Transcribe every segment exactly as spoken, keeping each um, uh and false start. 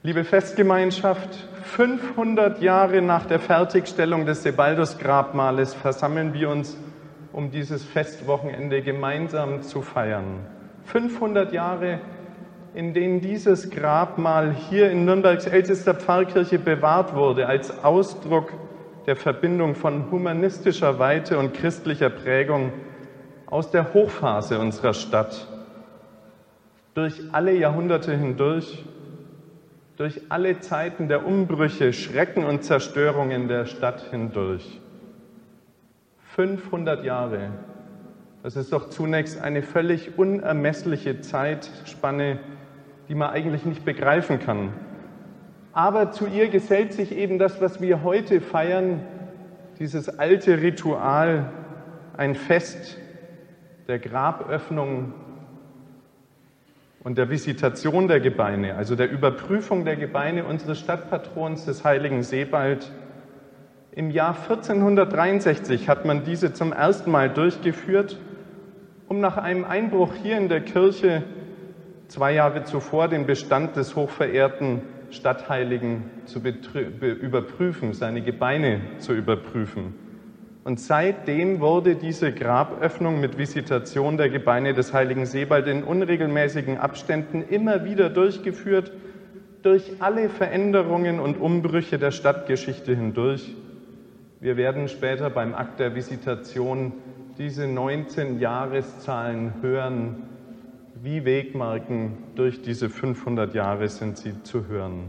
Liebe Festgemeinschaft, fünfhundert Jahre nach der Fertigstellung des Sebaldus-Grabmales versammeln wir uns, um dieses Festwochenende gemeinsam zu feiern. fünfhundert Jahre, in denen dieses Grabmal hier in Nürnbergs ältester Pfarrkirche bewahrt wurde, als Ausdruck der Verbindung von humanistischer Weite und christlicher Prägung aus der Hochphase unserer Stadt. Durch alle Jahrhunderte hindurch, durch alle Zeiten der Umbrüche, Schrecken und Zerstörungen der Stadt hindurch. fünfhundert Jahre, das ist doch zunächst eine völlig unermessliche Zeitspanne, die man eigentlich nicht begreifen kann. Aber zu ihr gesellt sich eben das, was wir heute feiern, dieses alte Ritual, ein Fest der Graböffnung und der Visitation der Gebeine, also der Überprüfung der Gebeine unseres Stadtpatrons, des heiligen Sebald. Im Jahr vierzehnhundertdreiundsechzig hat man diese zum ersten Mal durchgeführt, um nach einem Einbruch hier in der Kirche zwei Jahre zuvor den Bestand des hochverehrten Stadtheiligen zu überprüfen, seine Gebeine zu überprüfen. Und seitdem wurde diese Graböffnung mit Visitation der Gebeine des heiligen Sebald in unregelmäßigen Abständen immer wieder durchgeführt, durch alle Veränderungen und Umbrüche der Stadtgeschichte hindurch. Wir werden später beim Akt der Visitation diese neunzehn Jahreszahlen hören. Wie Wegmarken durch diese fünfhundert Jahre sind sie zu hören.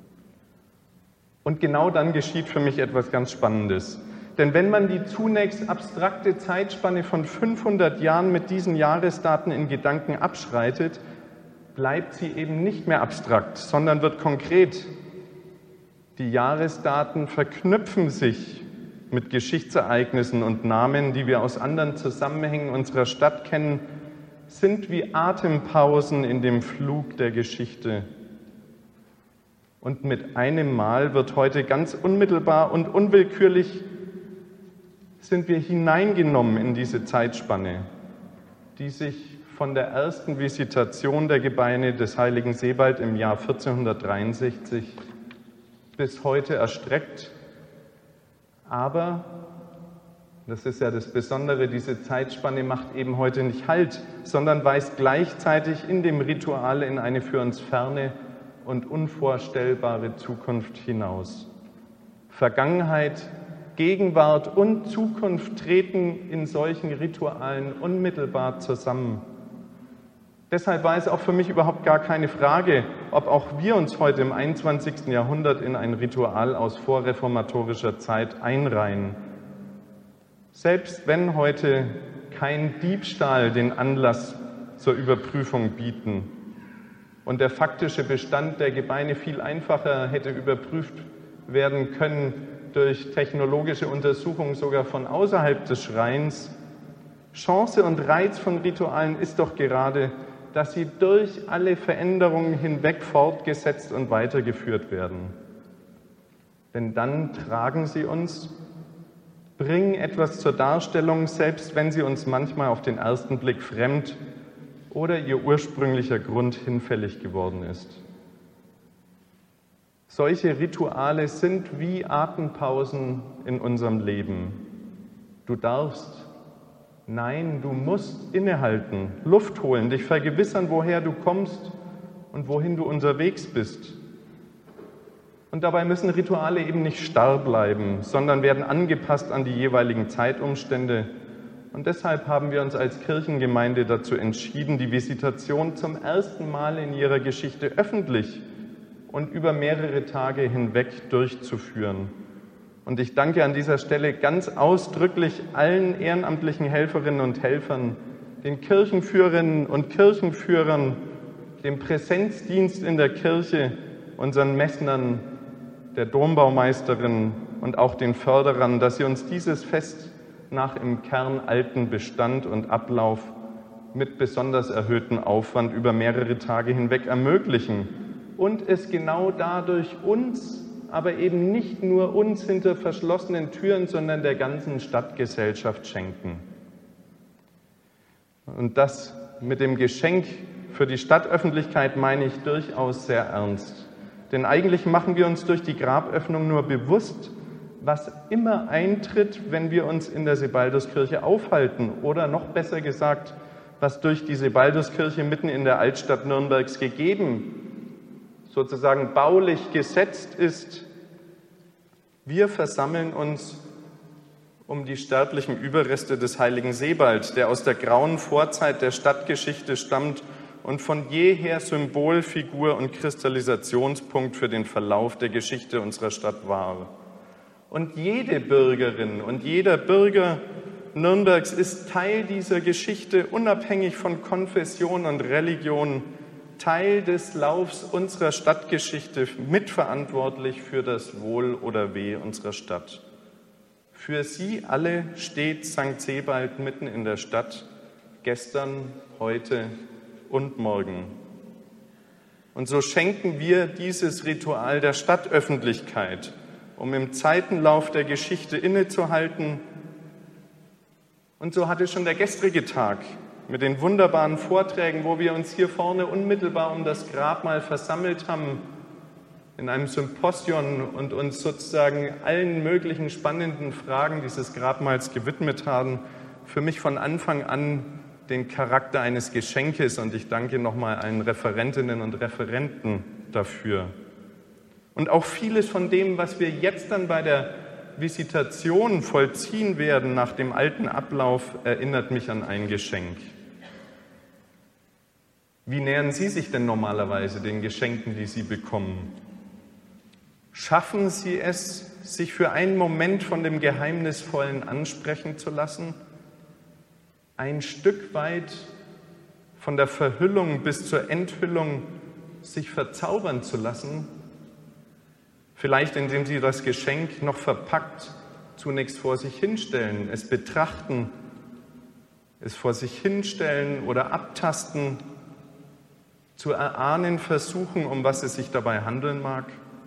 Und genau dann geschieht für mich etwas ganz Spannendes. Denn wenn man die zunächst abstrakte Zeitspanne von fünfhundert Jahren mit diesen Jahresdaten in Gedanken abschreitet, bleibt sie eben nicht mehr abstrakt, sondern wird konkret. Die Jahresdaten verknüpfen sich mit Geschichtsereignissen und Namen, die wir aus anderen Zusammenhängen unserer Stadt kennen, sind wie Atempausen in dem Flug der Geschichte. Und mit einem Mal wird heute ganz unmittelbar und unwillkürlich sind wir hineingenommen in diese Zeitspanne, die sich von der ersten Visitation der Gebeine des heiligen Sebald im Jahr vierzehnhundertdreiundsechzig bis heute erstreckt. Aber, das ist ja das Besondere, diese Zeitspanne macht eben heute nicht Halt, sondern weist gleichzeitig in dem Ritual in eine für uns ferne und unvorstellbare Zukunft hinaus. Vergangenheit, Gegenwart und Zukunft treten in solchen Ritualen unmittelbar zusammen. Deshalb war es auch für mich überhaupt gar keine Frage, ob auch wir uns heute im einundzwanzigsten Jahrhundert in ein Ritual aus vorreformatorischer Zeit einreihen. Selbst wenn heute kein Diebstahl den Anlass zur Überprüfung bieten und der faktische Bestand der Gebeine viel einfacher hätte überprüft werden können durch technologische Untersuchungen sogar von außerhalb des Schreins, Chance und Reiz von Ritualen ist doch gerade, dass sie durch alle Veränderungen hinweg fortgesetzt und weitergeführt werden. Denn dann tragen sie uns, bringen etwas zur Darstellung, selbst wenn sie uns manchmal auf den ersten Blick fremd oder ihr ursprünglicher Grund hinfällig geworden ist. Solche Rituale sind wie Atempausen in unserem Leben. Du darfst, nein, du musst innehalten, Luft holen, dich vergewissern, woher du kommst und wohin du unterwegs bist. Und dabei müssen Rituale eben nicht starr bleiben, sondern werden angepasst an die jeweiligen Zeitumstände. Und deshalb haben wir uns als Kirchengemeinde dazu entschieden, die Visitation zum ersten Mal in ihrer Geschichte öffentlich und über mehrere Tage hinweg durchzuführen. Und ich danke an dieser Stelle ganz ausdrücklich allen ehrenamtlichen Helferinnen und Helfern, den Kirchenführerinnen und Kirchenführern, dem Präsenzdienst in der Kirche, unseren Messnern, der Dombaumeisterin und auch den Förderern, dass sie uns dieses Fest nach im Kern alten Bestand und Ablauf mit besonders erhöhtem Aufwand über mehrere Tage hinweg ermöglichen und es genau dadurch uns, aber eben nicht nur uns hinter verschlossenen Türen, sondern der ganzen Stadtgesellschaft schenken. Und das mit dem Geschenk für die Stadtöffentlichkeit meine ich durchaus sehr ernst. Denn eigentlich machen wir uns durch die Graböffnung nur bewusst, was immer eintritt, wenn wir uns in der Sebalduskirche aufhalten. Oder noch besser gesagt, was durch die Sebalduskirche mitten in der Altstadt Nürnbergs gegeben, sozusagen baulich gesetzt ist. Wir versammeln uns um die sterblichen Überreste des heiligen Sebald, der aus der grauen Vorzeit der Stadtgeschichte stammt und von jeher Symbol, Figur und Kristallisationspunkt für den Verlauf der Geschichte unserer Stadt war. Und jede Bürgerin und jeder Bürger Nürnbergs ist Teil dieser Geschichte, unabhängig von Konfession und Religion, Teil des Laufs unserer Stadtgeschichte, mitverantwortlich für das Wohl oder Weh unserer Stadt. Für sie alle steht Sankt Sebald mitten in der Stadt, gestern, heute und morgen. Und so schenken wir dieses Ritual der Stadtöffentlichkeit, um im Zeitenlauf der Geschichte innezuhalten. Und so hatte schon der gestrige Tag mit den wunderbaren Vorträgen, wo wir uns hier vorne unmittelbar um das Grabmal versammelt haben, in einem Symposion und uns sozusagen allen möglichen spannenden Fragen dieses Grabmals gewidmet haben, für mich von Anfang an den Charakter eines Geschenkes, und ich danke nochmal allen Referentinnen und Referenten dafür. Und auch vieles von dem, was wir jetzt dann bei der Visitation vollziehen werden nach dem alten Ablauf, erinnert mich an ein Geschenk. Wie nähern Sie sich denn normalerweise den Geschenken, die Sie bekommen? Schaffen Sie es, sich für einen Moment von dem Geheimnisvollen ansprechen zu lassen? Ein Stück weit von der Verhüllung bis zur Enthüllung sich verzaubern zu lassen? Vielleicht indem Sie das Geschenk noch verpackt zunächst vor sich hinstellen, es betrachten, es vor sich hinstellen oder abtasten, zu erahnen versuchen, um was es sich dabei handeln mag.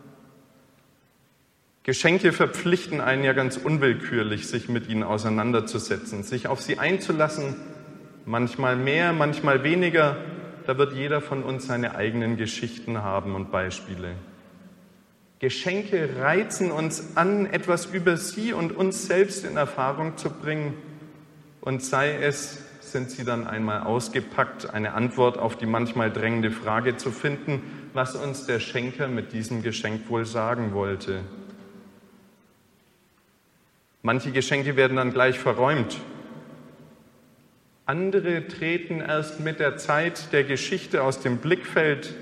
Geschenke verpflichten einen ja ganz unwillkürlich, sich mit ihnen auseinanderzusetzen, sich auf sie einzulassen, manchmal mehr, manchmal weniger. Da wird jeder von uns seine eigenen Geschichten haben und Beispiele. Geschenke reizen uns an, etwas über sie und uns selbst in Erfahrung zu bringen. Und sei es, sind sie dann einmal ausgepackt, eine Antwort auf die manchmal drängende Frage zu finden, was uns der Schenker mit diesem Geschenk wohl sagen wollte. Manche Geschenke werden dann gleich verräumt. Andere treten erst mit der Zeit der Geschichte aus dem Blickfeld,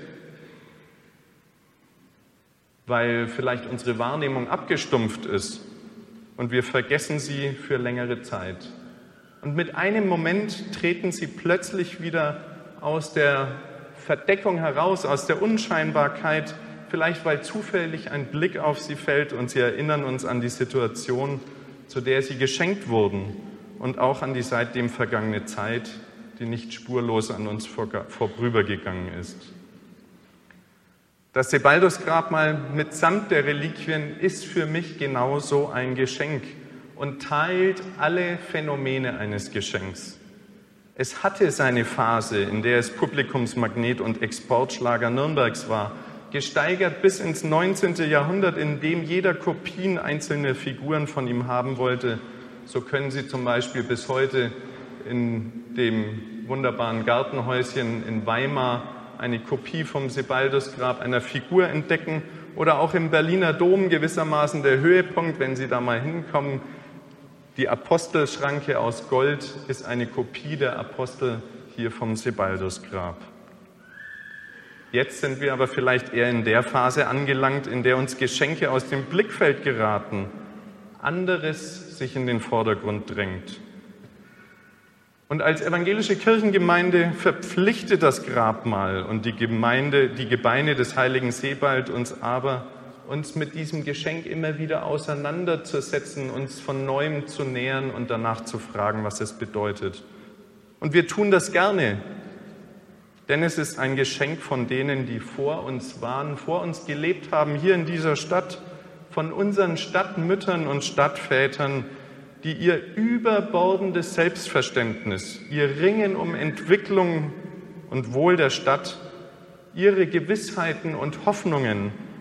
weil vielleicht unsere Wahrnehmung abgestumpft ist und wir vergessen sie für längere Zeit. Und mit einem Moment treten sie plötzlich wieder aus der Verdeckung heraus, aus der Unscheinbarkeit, vielleicht weil zufällig ein Blick auf sie fällt und sie erinnern uns an die Situation, zu der sie geschenkt wurden und auch an die seitdem vergangene Zeit, die nicht spurlos an uns vorübergegangen ist. Das Sebaldusgrabmal mitsamt der Reliquien ist für mich genauso ein Geschenk und teilt alle Phänomene eines Geschenks. Es hatte seine Phase, in der es Publikumsmagnet und Exportschlager Nürnbergs war, gesteigert bis ins neunzehnte Jahrhundert, in dem jeder Kopien einzelner Figuren von ihm haben wollte. So können Sie zum Beispiel bis heute in dem wunderbaren Gartenhäuschen in Weimar eine Kopie vom Sebaldusgrab einer Figur entdecken oder auch im Berliner Dom gewissermaßen der Höhepunkt, wenn Sie da mal hinkommen. Die Apostelschranke aus Gold ist eine Kopie der Apostel hier vom Sebaldusgrab. Jetzt sind wir aber vielleicht eher in der Phase angelangt, in der uns Geschenke aus dem Blickfeld geraten, anderes sich in den Vordergrund drängt. Und als evangelische Kirchengemeinde verpflichtet das Grabmal und die Gemeinde, die Gebeine des heiligen Sebald uns aber, uns mit diesem Geschenk immer wieder auseinanderzusetzen, uns von Neuem zu nähern und danach zu fragen, was es bedeutet. Und wir tun das gerne, denn es ist ein Geschenk von denen, die vor uns waren, vor uns gelebt haben, hier in dieser Stadt, von unseren Stadtmüttern und Stadtvätern, die ihr überbordendes Selbstverständnis, ihr Ringen um Entwicklung und Wohl der Stadt, ihre Gewissheiten und Hoffnungen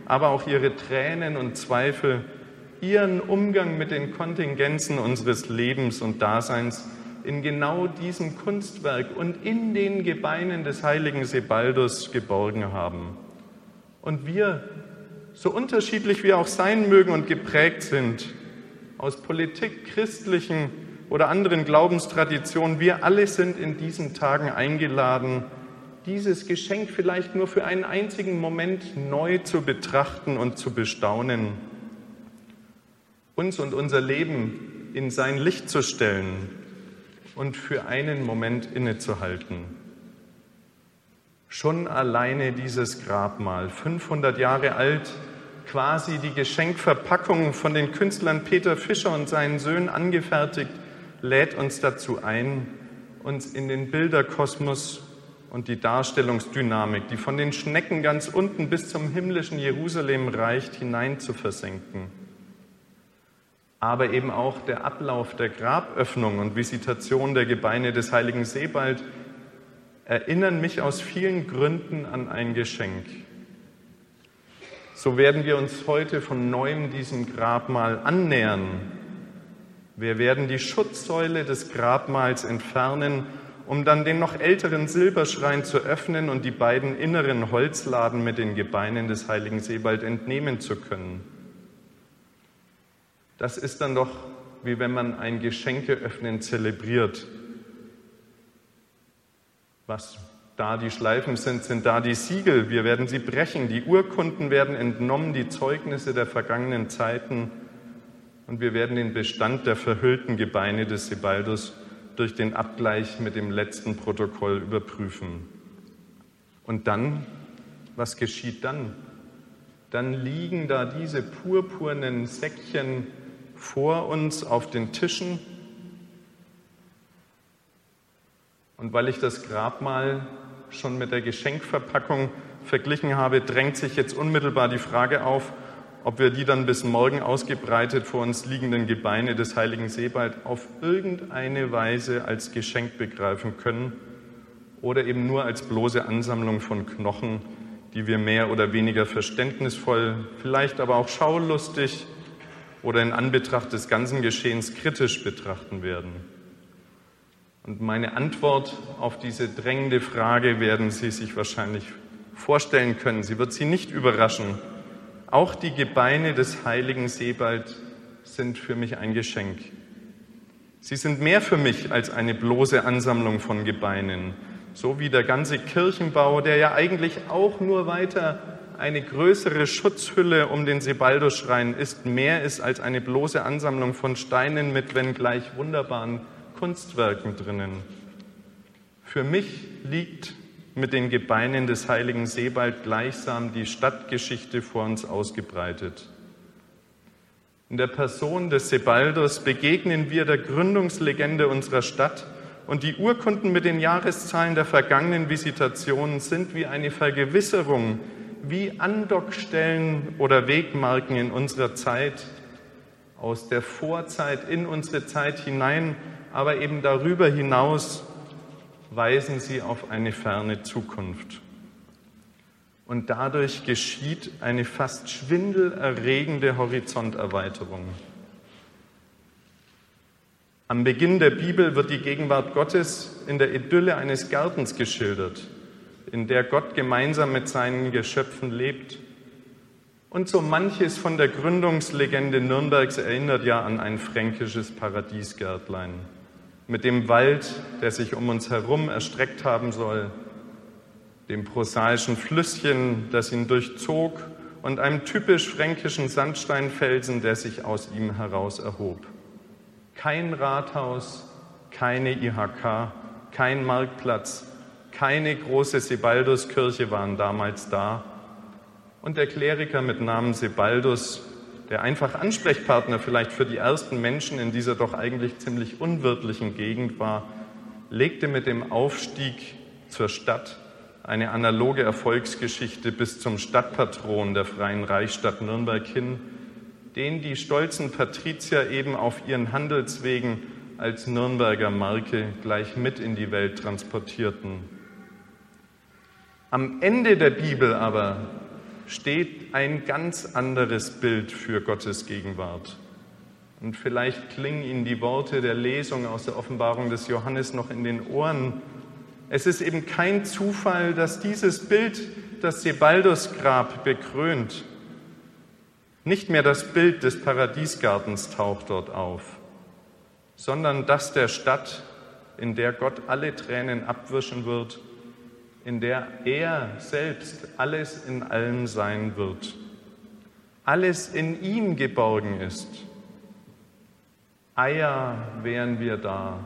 aber auch ihre Tränen und Zweifel, ihren Umgang mit den Kontingenzen unseres Lebens und Daseins in genau diesem Kunstwerk und in den Gebeinen des heiligen Sebaldus geborgen haben. Und wir, so unterschiedlich wir auch sein mögen und geprägt sind, aus Politik, christlichen oder anderen Glaubenstraditionen, wir alle sind in diesen Tagen eingeladen, dieses Geschenk vielleicht nur für einen einzigen Moment neu zu betrachten und zu bestaunen, uns und unser Leben in sein Licht zu stellen und für einen Moment innezuhalten. Schon alleine dieses Grabmal, fünfhundert Jahre alt, quasi die Geschenkverpackung von den Künstlern Peter Fischer und seinen Söhnen angefertigt, lädt uns dazu ein, uns in den Bilderkosmos und die Darstellungsdynamik, die von den Schnecken ganz unten bis zum himmlischen Jerusalem reicht, hinein zu versenken. Aber eben auch der Ablauf der Graböffnung und Visitation der Gebeine des heiligen Sebald erinnern mich aus vielen Gründen an ein Geschenk. So werden wir uns heute von neuem diesem Grabmal annähern. Wir werden die Schutzsäule des Grabmals entfernen, um dann den noch älteren Silberschrein zu öffnen und die beiden inneren Holzladen mit den Gebeinen des heiligen Sebald entnehmen zu können. Das ist dann doch, wie wenn man ein Geschenkeöffnen zelebriert. Was da die Schleifen sind, sind da die Siegel. Wir werden sie brechen. Die Urkunden werden entnommen, die Zeugnisse der vergangenen Zeiten. Und wir werden den Bestand der verhüllten Gebeine des Sebaldus durch den Abgleich mit dem letzten Protokoll überprüfen. Und dann, was geschieht dann? Dann liegen da diese purpurnen Säckchen vor uns auf den Tischen. Und weil ich das Grabmal schon mit der Geschenkverpackung verglichen habe, drängt sich jetzt unmittelbar die Frage auf, ob wir die dann bis morgen ausgebreitet vor uns liegenden Gebeine des heiligen Sebald auf irgendeine Weise als Geschenk begreifen können oder eben nur als bloße Ansammlung von Knochen, die wir mehr oder weniger verständnisvoll, vielleicht aber auch schaulustig oder in Anbetracht des ganzen Geschehens kritisch betrachten werden. Und meine Antwort auf diese drängende Frage werden Sie sich wahrscheinlich vorstellen können. Sie wird Sie nicht überraschen. Auch die Gebeine des heiligen Sebald sind für mich ein Geschenk. Sie sind mehr für mich als eine bloße Ansammlung von Gebeinen, so wie der ganze Kirchenbau, der ja eigentlich auch nur weiter eine größere Schutzhülle um den Sebaldusschrein ist, mehr ist als eine bloße Ansammlung von Steinen mit wenngleich wunderbaren Kunstwerken drinnen. Für mich liegt mit den Gebeinen des heiligen Sebald gleichsam die Stadtgeschichte vor uns ausgebreitet. In der Person des Sebaldus begegnen wir der Gründungslegende unserer Stadt und die Urkunden mit den Jahreszahlen der vergangenen Visitationen sind wie eine Vergewisserung, wie Andockstellen oder Wegmarken in unserer Zeit, aus der Vorzeit in unsere Zeit hinein, aber eben darüber hinaus weisen sie auf eine ferne Zukunft. Und dadurch geschieht eine fast schwindelerregende Horizonterweiterung. Am Beginn der Bibel wird die Gegenwart Gottes in der Idylle eines Gartens geschildert, in der Gott gemeinsam mit seinen Geschöpfen lebt. Und so manches von der Gründungslegende Nürnbergs erinnert ja an ein fränkisches Paradiesgärtlein mit dem Wald, der sich um uns herum erstreckt haben soll, dem prosaischen Flüsschen, das ihn durchzog, und einem typisch fränkischen Sandsteinfelsen, der sich aus ihm heraus erhob. Kein Rathaus, keine I H K, kein Marktplatz, keine große Sebalduskirche waren damals da. Und der Kleriker mit Namen Sebaldus, der einfach Ansprechpartner vielleicht für die ersten Menschen in dieser doch eigentlich ziemlich unwirtlichen Gegend war, legte mit dem Aufstieg zur Stadt eine analoge Erfolgsgeschichte bis zum Stadtpatron der Freien Reichsstadt Nürnberg hin, den die stolzen Patrizier eben auf ihren Handelswegen als Nürnberger Marke gleich mit in die Welt transportierten. Am Ende der Bibel aber steht ein ganz anderes Bild für Gottes Gegenwart. Und vielleicht klingen Ihnen die Worte der Lesung aus der Offenbarung des Johannes noch in den Ohren. Es ist eben kein Zufall, dass dieses Bild das Sebaldusgrab bekrönt. Nicht mehr das Bild des Paradiesgartens taucht dort auf, sondern das der Stadt, in der Gott alle Tränen abwischen wird, in der er selbst alles in allem sein wird. Alles in ihm geborgen ist. Eier wären wir da.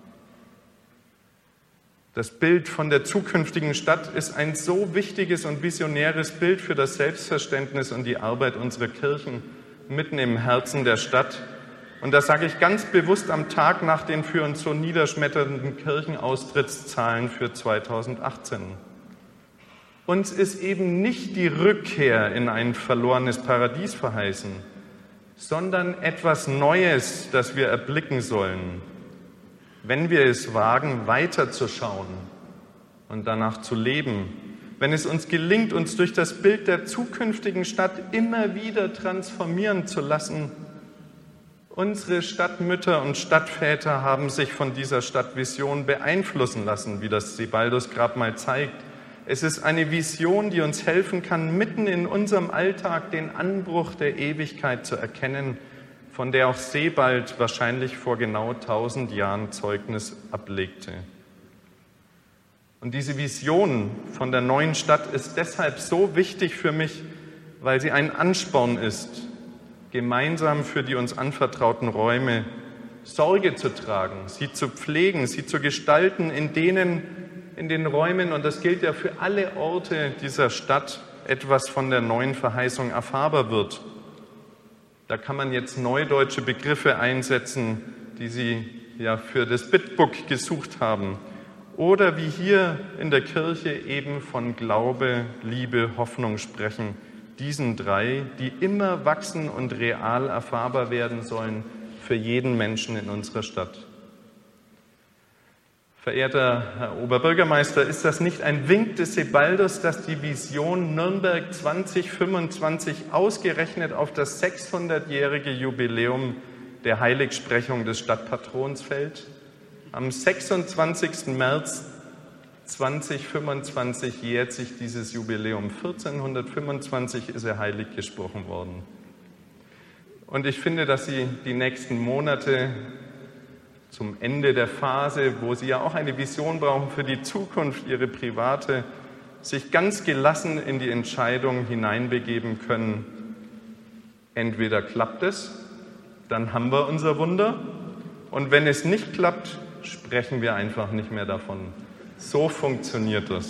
Das Bild von der zukünftigen Stadt ist ein so wichtiges und visionäres Bild für das Selbstverständnis und die Arbeit unserer Kirchen mitten im Herzen der Stadt. Und das sage ich ganz bewusst am Tag nach den für uns so niederschmetternden Kirchenaustrittszahlen für zweitausendachtzehn. Uns ist eben nicht die Rückkehr in ein verlorenes Paradies verheißen, sondern etwas Neues, das wir erblicken sollen, wenn wir es wagen, weiterzuschauen und danach zu leben, wenn es uns gelingt, uns durch das Bild der zukünftigen Stadt immer wieder transformieren zu lassen. Unsere Stadtmütter und Stadtväter haben sich von dieser Stadtvision beeinflussen lassen, wie das Sebaldusgrab mal zeigt. Es ist eine Vision, die uns helfen kann, mitten in unserem Alltag den Anbruch der Ewigkeit zu erkennen, von der auch Sebald wahrscheinlich vor genau tausend Jahren Zeugnis ablegte. Und diese Vision von der neuen Stadt ist deshalb so wichtig für mich, weil sie ein Ansporn ist, gemeinsam für die uns anvertrauten Räume Sorge zu tragen, sie zu pflegen, sie zu gestalten, in denen in den Räumen, und das gilt ja für alle Orte dieser Stadt, etwas von der neuen Verheißung erfahrbar wird. Da kann man jetzt neudeutsche Begriffe einsetzen, die Sie ja für das Bitbook gesucht haben. Oder wie hier in der Kirche eben von Glaube, Liebe, Hoffnung sprechen. Diesen drei, die immer wachsen und real erfahrbar werden sollen für jeden Menschen in unserer Stadt. Verehrter Herr Oberbürgermeister, ist das nicht ein Wink des Sebaldus, dass die Vision Nürnberg zwanzig fünfundzwanzig ausgerechnet auf das sechshundertjährige Jubiläum der Heiligsprechung des Stadtpatrons fällt? Am sechsundzwanzigsten März zweitausendfünfundzwanzig jährt sich dieses Jubiläum. vierzehnhundertfünfundzwanzig ist er heilig gesprochen worden. Und ich finde, dass Sie die nächsten Monate zum Ende der Phase, wo Sie ja auch eine Vision brauchen für die Zukunft, Ihre private, sich ganz gelassen in die Entscheidung hineinbegeben können. Entweder klappt es, dann haben wir unser Wunder, und wenn es nicht klappt, sprechen wir einfach nicht mehr davon. So funktioniert das.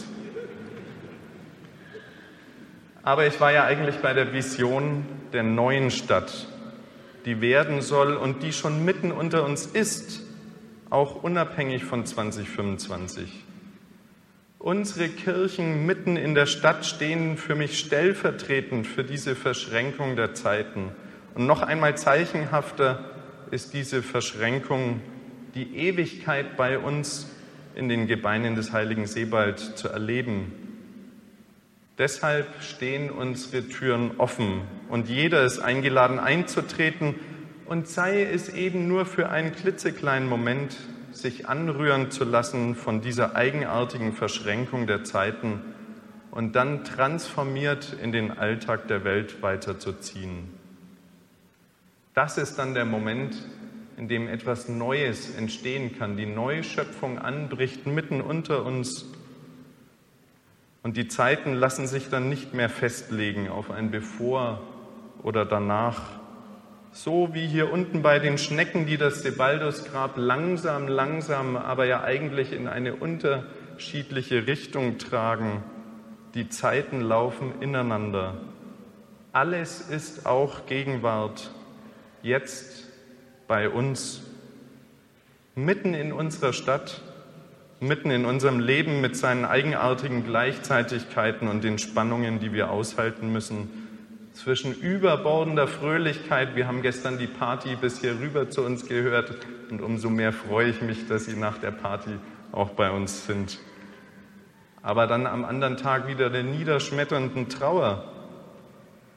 Aber ich war ja eigentlich bei der Vision der neuen Stadt, die werden soll und die schon mitten unter uns ist, auch unabhängig von zwanzig fünfundzwanzig. Unsere Kirchen mitten in der Stadt stehen für mich stellvertretend für diese Verschränkung der Zeiten. Und noch einmal zeichenhafter ist diese Verschränkung, die Ewigkeit bei uns in den Gebeinen des heiligen Sebald zu erleben. Deshalb stehen unsere Türen offen und jeder ist eingeladen einzutreten, und sei es eben nur für einen klitzekleinen Moment, sich anrühren zu lassen von dieser eigenartigen Verschränkung der Zeiten und dann transformiert in den Alltag der Welt weiterzuziehen. Das ist dann der Moment, in dem etwas Neues entstehen kann, die Neuschöpfung anbricht mitten unter uns. Und die Zeiten lassen sich dann nicht mehr festlegen auf ein Bevor oder danach. So wie hier unten bei den Schnecken, die das Sebaldusgrab langsam, langsam, aber ja eigentlich in eine unterschiedliche Richtung tragen. Die Zeiten laufen ineinander. Alles ist auch Gegenwart, jetzt bei uns, mitten in unserer Stadt, mitten in unserem Leben mit seinen eigenartigen Gleichzeitigkeiten und den Spannungen, die wir aushalten müssen. Zwischen überbordender Fröhlichkeit, wir haben gestern die Party bis hier rüber zu uns gehört, und umso mehr freue ich mich, dass Sie nach der Party auch bei uns sind. Aber dann am anderen Tag wieder der niederschmetternden Trauer,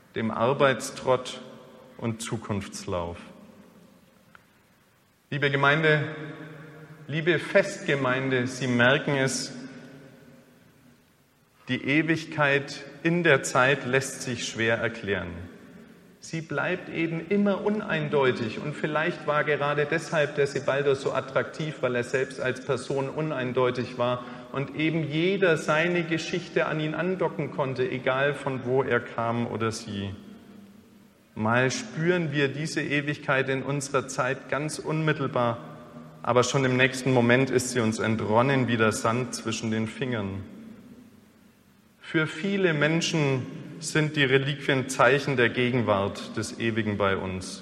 dem Arbeitstrott und Zukunftslauf. Liebe Gemeinde, liebe Festgemeinde, Sie merken es, die Ewigkeit in der Zeit lässt sich schwer erklären. Sie bleibt eben immer uneindeutig und vielleicht war gerade deshalb der Sebalder so attraktiv, weil er selbst als Person uneindeutig war und eben jeder seine Geschichte an ihn andocken konnte, egal von wo er kam oder sie. Mal spüren wir diese Ewigkeit in unserer Zeit ganz unmittelbar, aber schon im nächsten Moment ist sie uns entronnen wie der Sand zwischen den Fingern. Für viele Menschen sind die Reliquien Zeichen der Gegenwart des Ewigen bei uns.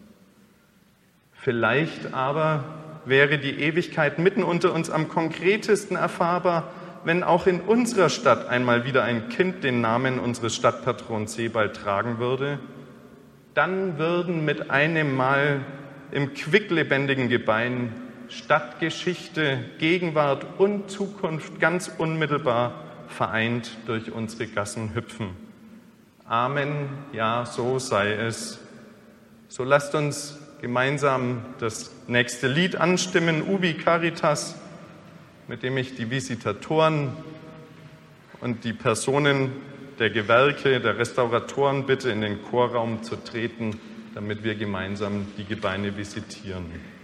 Vielleicht aber wäre die Ewigkeit mitten unter uns am konkretesten erfahrbar, wenn auch in unserer Stadt einmal wieder ein Kind den Namen unseres Stadtpatrons Sebald tragen würde. Dann würden mit einem Mal im quicklebendigen Gebein Stadtgeschichte, Gegenwart und Zukunft ganz unmittelbar vereint durch unsere Gassen hüpfen. Amen, ja, so sei es. So lasst uns gemeinsam das nächste Lied anstimmen, Ubi Caritas, mit dem ich die Visitatoren und die Personen der Gewerke, der Restauratoren bitte, in den Chorraum zu treten, damit wir gemeinsam die Gebeine visitieren.